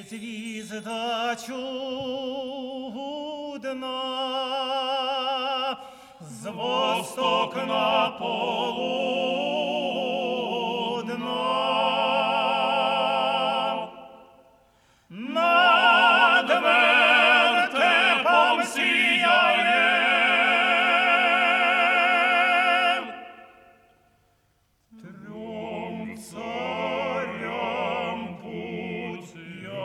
звізда чудна, з востокна полудна, над вертепом сіяє, трьом царям путь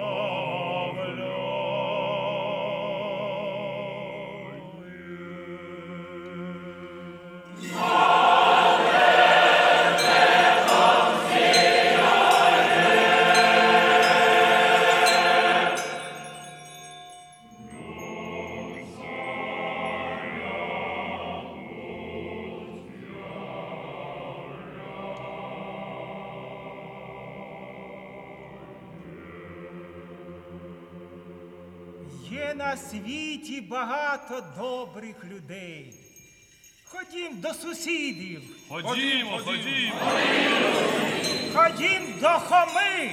Є на світі багато добрих людей. Ходім до сусідів. Ходімо, ходімо. Ходім до Хоми.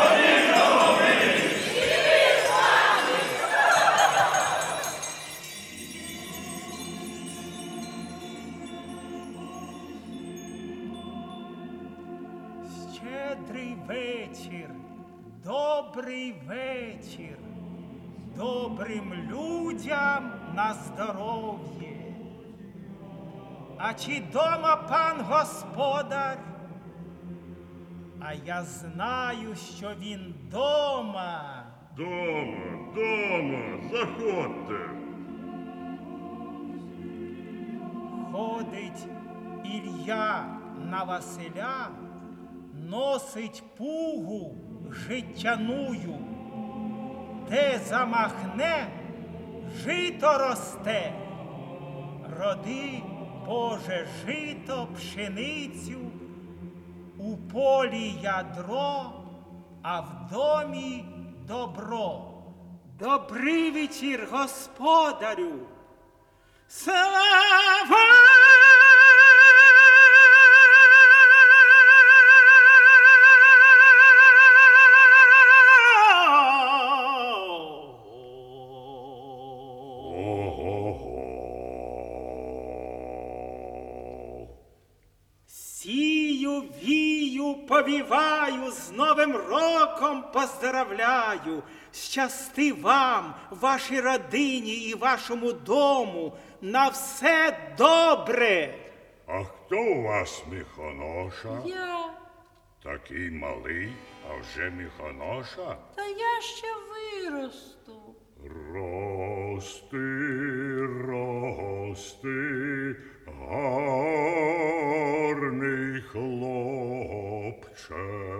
Щедрий вечір, добрий вечір. Добрим людям на здоров'я. А чи дома пан господар? А я знаю, що він дома. Дома, заходьте. Ходить Ілля на Василя, носить пугу життяную. Де замахне, жито росте. Роди, Боже, жито, пшеницю, у полі ядро, а в домі добро. Добрий вечір, господарю! Слава! Сію, вію, повіваю, з Новим роком поздравляю. Щасти вам, вашій родині і вашому дому, на все добре. А хто у вас міхоноша? Я. Такий малий, а вже міхоноша? Та я ще виросту. Рости, гарний хлопче.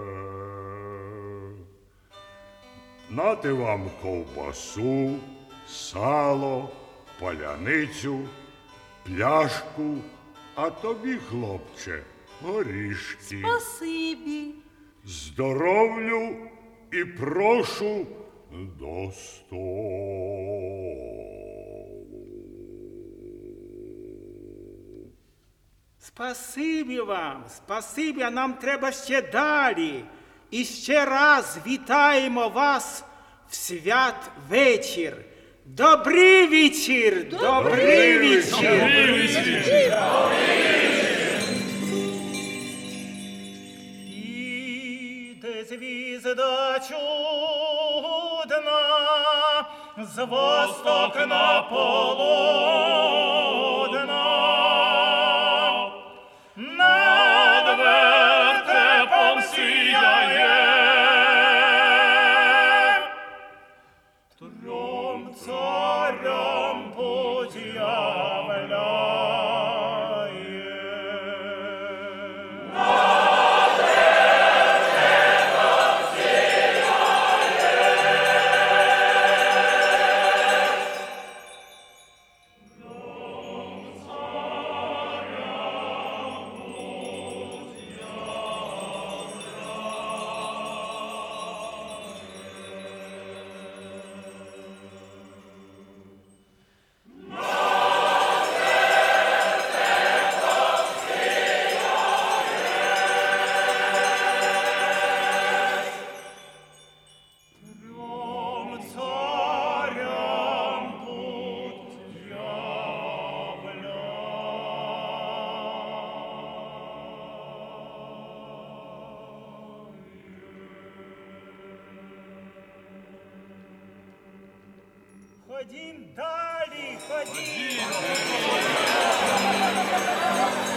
Нати вам ковбасу, сало, паляницю, пляшку, а тобі, хлопче, горішки. Спасибі. Здоровлю і прошу до столу. Спасибі вам, спасибі, а нам треба ще далі. І ще раз вітаємо вас в святвечір. Добрий вечір, добрий вечір. Іде звізда чудна, з востокна полудна, над вертепом сіяє, трьом царям путь являє. Ходім далі, ходім.